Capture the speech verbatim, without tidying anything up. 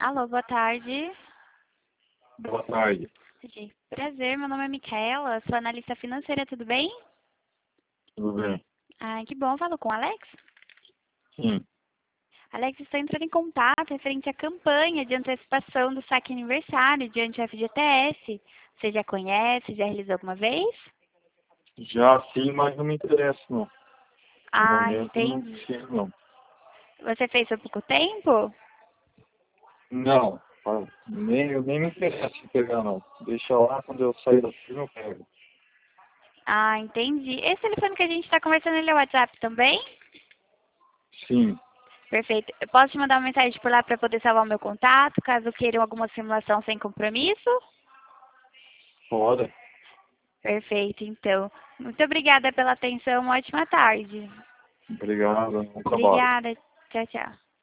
Alô, boa tarde. Boa tarde. Prazer, meu nome é Micaela, sou analista financeira, tudo bem? Tudo bem? Ah, que bom, falo com o Alex. Sim. Alex, estou entrando em contato referente à campanha de antecipação do saque aniversário diante do F G T S. Você já conhece, já realizou alguma vez? Já sim, mas não me interessa não. No Ah, momento não entendi. preciso não. Você fez há pouco tempo? Não, ah, nem, eu nem me interessa em pegar não. Deixa lá, quando eu sair da firma eu pego. Ah, entendi. Esse telefone que a gente está conversando, ele é o WhatsApp também? Sim, Perfeito. Eu posso te mandar uma mensagem por lá para poder salvar o meu contato, caso queiram alguma simulação sem compromisso? pode. Perfeito, então. Muito obrigada pela atenção. Uma ótima tarde. Obrigado, bom trabalho. Obrigada. Tchau, tchau.